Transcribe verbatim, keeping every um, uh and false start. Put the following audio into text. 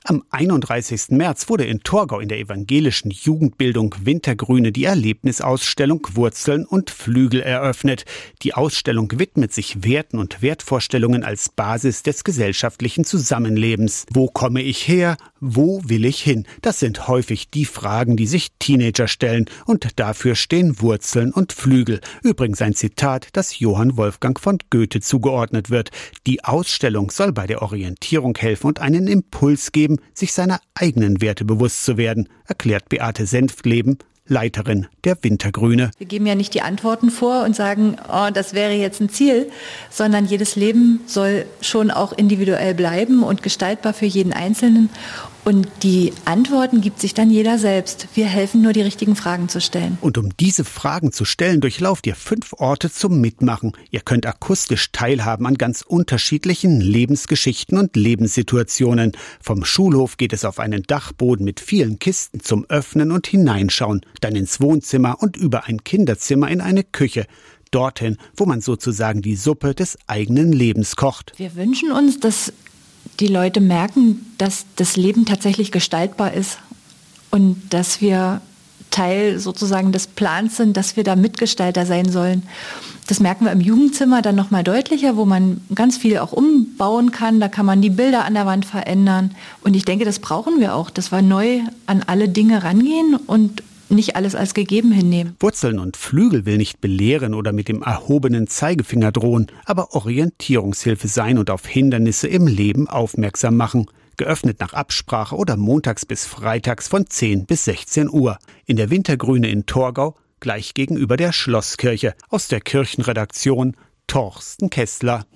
Am einunddreißigsten März wurde in Torgau in der evangelischen Jugendbildung Wintergrüne die Erlebnisausstellung Wurzeln und Flügel eröffnet. Die Ausstellung widmet sich Werten und Wertvorstellungen als Basis des gesellschaftlichen Zusammenlebens. Wo komme ich her? Wo will ich hin? Das sind häufig die Fragen, die sich Teenager stellen. Und dafür stehen Wurzeln und Flügel. Übrigens ein Zitat, das Johann Wolfgang von Goethe zugeordnet wird. Die Ausstellung soll bei der Orientierung helfen und einen Impuls geben, sich seiner eigenen Werte bewusst zu werden, erklärt Beate Senftleben, Leiterin der Wintergrüne. Wir geben ja nicht die Antworten vor und sagen, oh, das wäre jetzt ein Ziel, sondern jedes Leben soll schon auch individuell bleiben und gestaltbar für jeden Einzelnen. Und die Antworten gibt sich dann jeder selbst. Wir helfen nur, die richtigen Fragen zu stellen. Und um diese Fragen zu stellen, durchlauft ihr fünf Orte zum Mitmachen. Ihr könnt akustisch teilhaben an ganz unterschiedlichen Lebensgeschichten und Lebenssituationen. Vom Schulhof geht es auf einen Dachboden mit vielen Kisten zum Öffnen und Hineinschauen, dann ins Wohnzimmer und über ein Kinderzimmer in eine Küche. Dorthin, wo man sozusagen die Suppe des eigenen Lebens kocht. Wir wünschen uns, dass die Leute merken, dass das Leben tatsächlich gestaltbar ist und dass wir Teil sozusagen des Plans sind, dass wir da Mitgestalter sein sollen. Das merken wir im Jugendzimmer dann noch mal deutlicher, wo man ganz viel auch umbauen kann. Da kann man die Bilder an der Wand verändern. Und ich denke, das brauchen wir auch, dass wir neu an alle Dinge rangehen und nicht alles als gegeben hinnehmen. Wurzeln und Flügel will nicht belehren oder mit dem erhobenen Zeigefinger drohen, aber Orientierungshilfe sein und auf Hindernisse im Leben aufmerksam machen. Geöffnet nach Absprache oder montags bis freitags von zehn bis sechzehn Uhr. In der Wintergrüne in Torgau, gleich gegenüber der Schlosskirche. Aus der Kirchenredaktion Torsten Kessler.